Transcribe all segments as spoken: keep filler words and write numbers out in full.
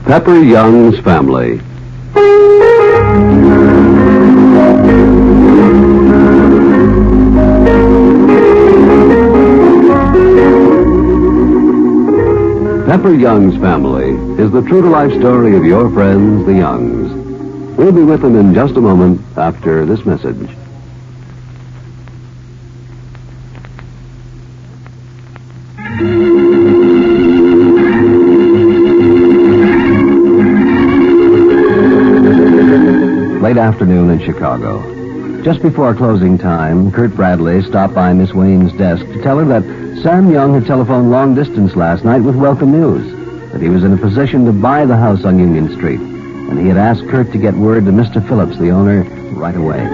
Pepper Young's Family. Pepper Young's Family is the true-to-life story of your friends, the Youngs. We'll be with them in just a moment after this message. Late afternoon in Chicago. Just before closing time, Kurt Bradley stopped by Miss Wayne's desk to tell her that Sam Young had telephoned long distance last night with welcome news, that he was in a position to buy the house on Union Street, and he had asked Kurt to get word to Mister Phillips, the owner, right away.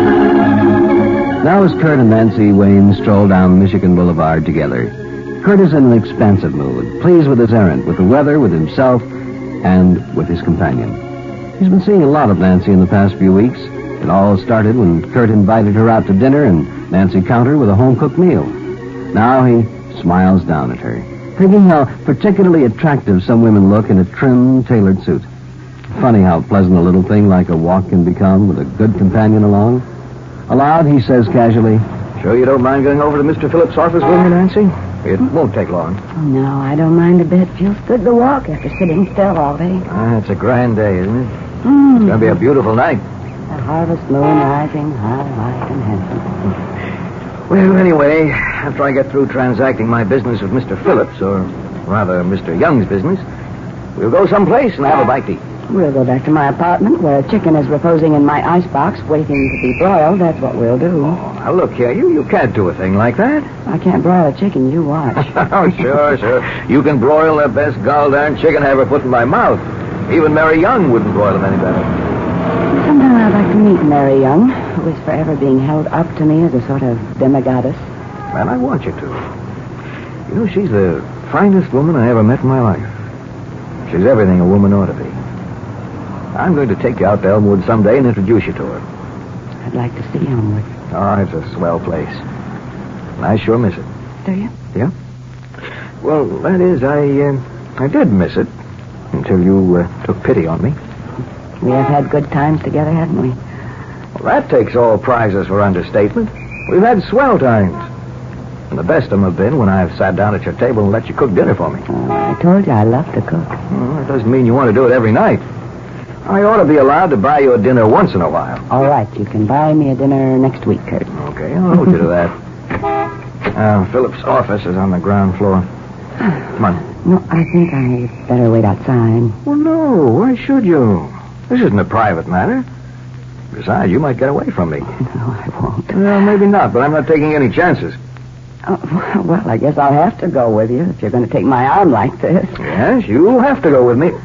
Now as Kurt and Nancy Wayne stroll down Michigan Boulevard together, Kurt is in an expansive mood, pleased with his errand, with the weather, with himself, and with his companion. He's been seeing a lot of Nancy in the past few weeks. It all started when Kurt invited her out to dinner and Nancy countered with a home-cooked meal. Now he smiles down at her, thinking how particularly attractive some women look in a trim, tailored suit. Funny how pleasant a little thing like a walk can become with a good companion along. Aloud, he says casually, "Sure you don't mind going over to Mister Phillips' office with me, Nancy? It won't take long." Oh, no, I don't mind a bit. Feels good to walk after sitting still all day. Ah, it's a grand day, isn't it? Mm. It's going to be a beautiful night. The harvest moon rising high, white, and handsome. Well, anyway, after I get through transacting my business with Mister Phillips, or rather Mister Young's business, we'll go someplace and have a bite to eat. We'll go back to my apartment where a chicken is reposing in my icebox waiting to be broiled. That's what we'll do. Oh, now look here, you, you can't do a thing like that. I can't broil a chicken, you watch. Oh, sure, sure. You can broil the best gall-darn chicken I ever put in my mouth. Even Mary Young wouldn't broil them any better. Sometime I'd like to meet Mary Young, who is forever being held up to me as a sort of demigoddess. Well, I want you to. You know, she's the finest woman I ever met in my life. She's everything a woman ought to be. I'm going to take you out to Elmwood someday and introduce you to her. I'd like to see Elmwood. Oh, it's a swell place. And I sure miss it. Do you? Yeah? Well, that is, I, uh, I did miss it until you uh, took pity on me. We have had good times together, haven't we? Well, that takes all prizes for understatement. We've had swell times. And the best of them have been when I've sat down at your table and let you cook dinner for me. Oh, I told you I love to cook. Well, that doesn't mean you want to do it every night. I ought to be allowed to buy you a dinner once in a while. All right, you can buy me a dinner next week, Kurt. Okay, I'll hold you to that. Uh, Philip's office is on the ground floor. Come on. No, I think I better wait outside. Well, no, why should you? This isn't a private matter. Besides, you might get away from me. No, I won't. Well, maybe not, but I'm not taking any chances. Oh, well, I guess I'll have to go with you if you're going to take my arm like this. Yes, you'll have to go with me.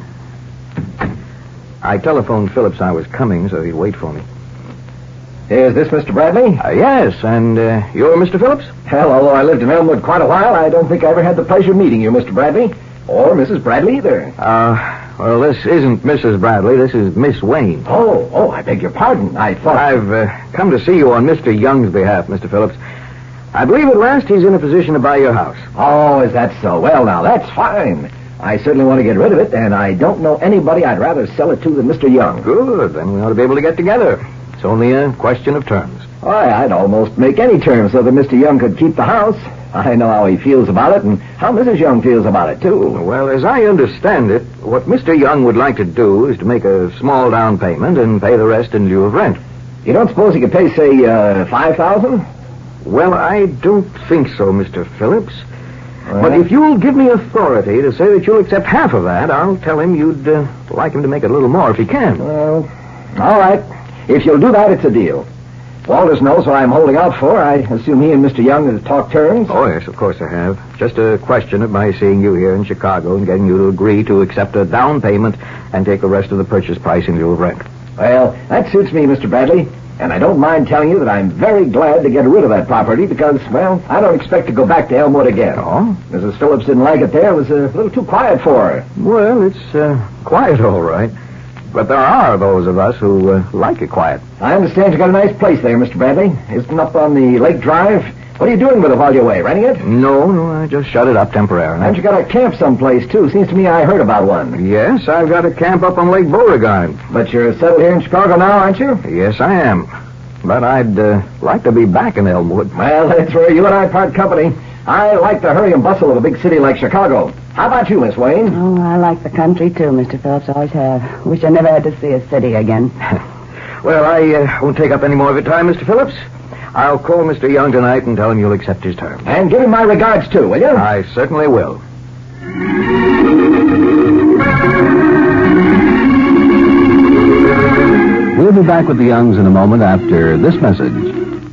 I telephoned Phillips I was coming, so he'd wait for me. Is this Mister Bradley? Uh, yes, and uh, you're Mister Phillips? Hell, although I lived in Elmwood quite a while, I don't think I ever had the pleasure of meeting you, Mister Bradley. Or Missus Bradley either. Uh, well, this isn't Missus Bradley. This is Miss Wayne. Oh, oh, I beg your pardon. I thought... I've uh, come to see you on Mister Young's behalf, Mister Phillips. I believe at last he's in a position to buy your house. Oh, is that so? Well, now, that's fine. I certainly want to get rid of it, and I don't know anybody I'd rather sell it to than Mister Young. Good. Then we ought to be able to get together. It's only a question of terms. Why, I'd almost make any terms so that Mister Young could keep the house. I know how he feels about it, and how Missus Young feels about it, too. Well, as I understand it, what Mister Young would like to do is to make a small down payment and pay the rest in lieu of rent. You don't suppose he could pay, say, uh, five thousand dollars? Well, I don't think so, Mister Phillips. Well, but if you'll give me authority to say that you'll accept half of that, I'll tell him you'd uh, like him to make it a little more if he can. Well, all right. If you'll do that, it's a deal. Walters knows what I'm holding out for. I assume he and Mister Young have talked terms. Oh, yes, of course I have. Just a question of my seeing you here in Chicago and getting you to agree to accept a down payment and take the rest of the purchase price in lieu of rent. Well, that suits me, Mister Bradley. And I don't mind telling you that I'm very glad to get rid of that property because, well, I don't expect to go back to Elmwood again. Oh? Missus Phillips didn't like it there. It was a little too quiet for her. Well, it's uh, quiet, all right. But there are those of us who uh, like it quiet. I understand you got a nice place there, Mister Bradley. Isn't up on the Lake Drive? What are you doing with it while you're away? Renting it? No, no, I just shut it up temporarily. And you got a camp someplace, too. Seems to me I heard about one. Yes, I've got a camp up on Lake Beauregard. But you're settled here in Chicago now, aren't you? Yes, I am. But I'd uh, like to be back in Elmwood. Well, that's where you and I part company. I like the hurry and bustle of a big city like Chicago. How about you, Miss Wayne? Oh, I like the country, too, Mister Phillips. Always have. Wish I never had to see a city again. Well, I uh, won't take up any more of your time, Mister Phillips. I'll call Mister Young tonight and tell him you'll accept his terms. And give him my regards, too, will you? I certainly will. We'll be back with the Youngs in a moment after this message.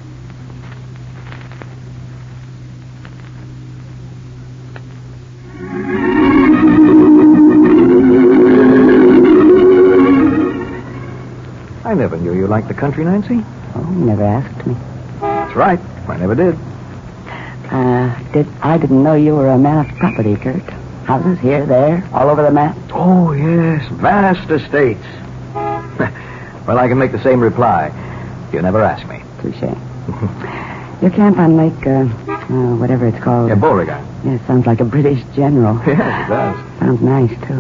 I never knew you liked the country, Nancy. Oh, you never asked me. That's right. I never did. Uh, did I didn't know you were a man of property, Kurt. Houses here, there, all over the map. Oh, yes. Vast estates. Well, I can make the same reply. You never asked me. Touche. Your camp on Lake, uh, uh, whatever it's called. Yeah, Beauregard. Yeah, it sounds like a British general. Yes, it does. Sounds nice, too.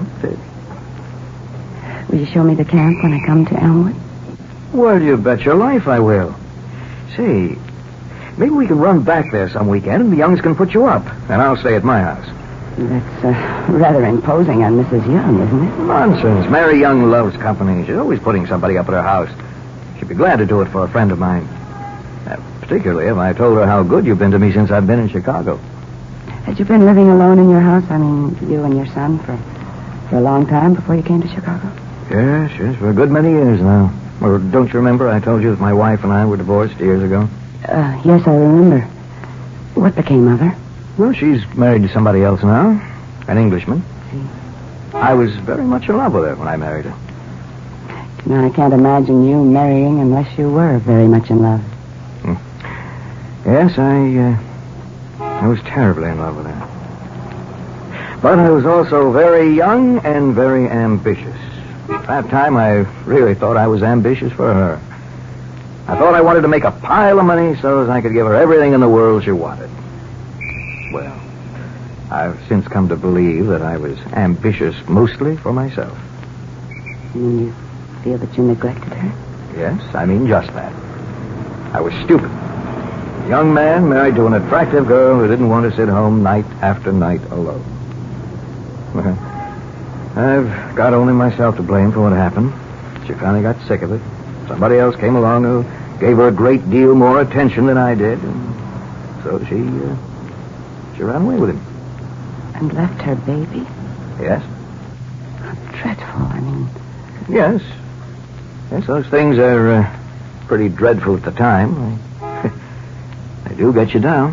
Mm-hmm. Will you show me the camp when I come to Elmwood? Well, you bet your life I will. Say, maybe we can run back there some weekend and the Youngs can put you up. And I'll stay at my house. That's uh, rather imposing on Missus Young, isn't it? Nonsense. Mary Young loves company. She's always putting somebody up at her house. She'd be glad to do it for a friend of mine. Uh, particularly if I told her how good you've been to me since I've been in Chicago. Had you been living alone in your house, I mean, you and your son, for, for a long time before you came to Chicago? Yes, yes, for a good many years now. Or don't you remember I told you that my wife and I were divorced years ago? Uh, yes, I remember. What became of her? Well, she's married to somebody else now, an Englishman. I was very much in love with her when I married her. Now, I can't imagine you marrying unless you were very much in love. Hmm. Yes, I, uh, I was terribly in love with her. But I was also very young and very ambitious. At that time, I really thought I was ambitious for her. I thought I wanted to make a pile of money so as I could give her everything in the world she wanted. Well, I've since come to believe that I was ambitious mostly for myself. You mean you feel that you neglected her? Yes, I mean just that. I was stupid. A young man married to an attractive girl who didn't want to sit home night after night alone. Well, I've got only myself to blame for what happened. She finally got sick of it. Somebody else came along who gave her a great deal more attention than I did. And so she, uh, she ran away with him. And left her baby? Yes? How dreadful, I mean... Yes. Yes, those things are uh, pretty dreadful at the time. They, they do get you down.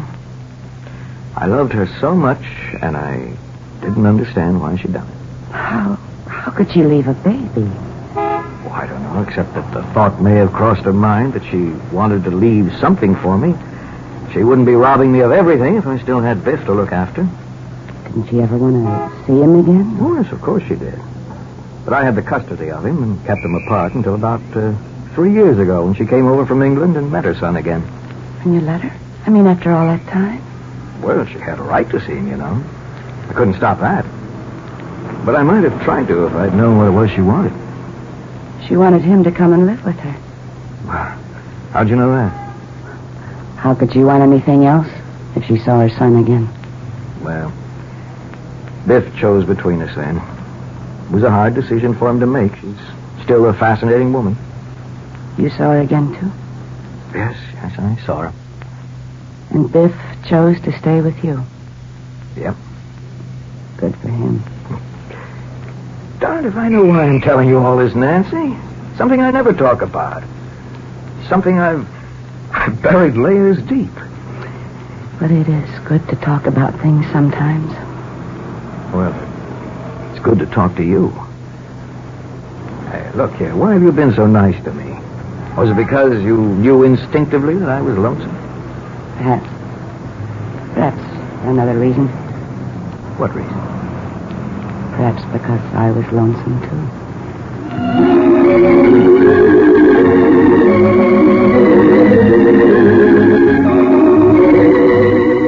I loved her so much, and I didn't understand why she'd done it. How, how could she leave a baby? Oh, I don't know, except that the thought may have crossed her mind that she wanted to leave something for me. She wouldn't be robbing me of everything if I still had Biff to look after. Didn't she ever want to see him again? Oh, yes, of course she did. But I had the custody of him and kept them apart until about uh, three years ago when she came over from England and met her son again. And you let her? I mean, after all that time? Well, she had a right to see him, you know. I couldn't stop that. But I might have tried to if I'd known what it was she wanted. She wanted him to come and live with her. How'd you know that? How could she want anything else if she saw her son again? Well, Biff chose between us then. It was a hard decision for him to make. She's still a fascinating woman. You saw her again, too? Yes, yes, I saw her. And Biff chose to stay with you? Yep. Good for him. Darned if I know why I'm telling you all this, Nancy. Something I never talk about. Something I've, I've buried layers deep. But it is good to talk about things sometimes. Well, it's good to talk to you. Hey, look here, why have you been so nice to me? Was it because you knew instinctively that I was lonesome? Perhaps. Perhaps another reason. What reason? Perhaps because I was lonesome, too.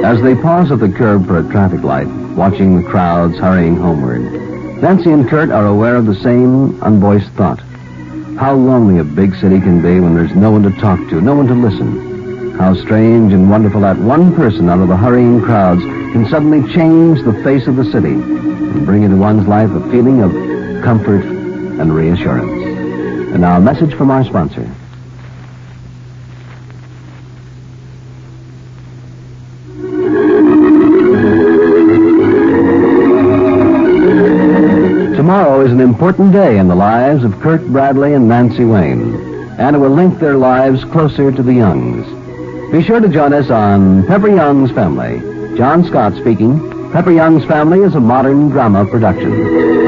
As they pause at the curb for a traffic light, watching the crowds hurrying homeward, Nancy and Kurt are aware of the same unvoiced thought. How lonely a big city can be when there's no one to talk to, no one to listen. How strange and wonderful that one person out of the hurrying crowds can suddenly change the face of the city and bring into one's life a feeling of comfort and reassurance. And now a message from our sponsor. Tomorrow is an important day in the lives of Kurt Bradley and Nancy Wayne, and it will link their lives closer to the Youngs. Be sure to join us on Pepper Young's Family. John Scott speaking. Pepper Young's Family is a modern drama production.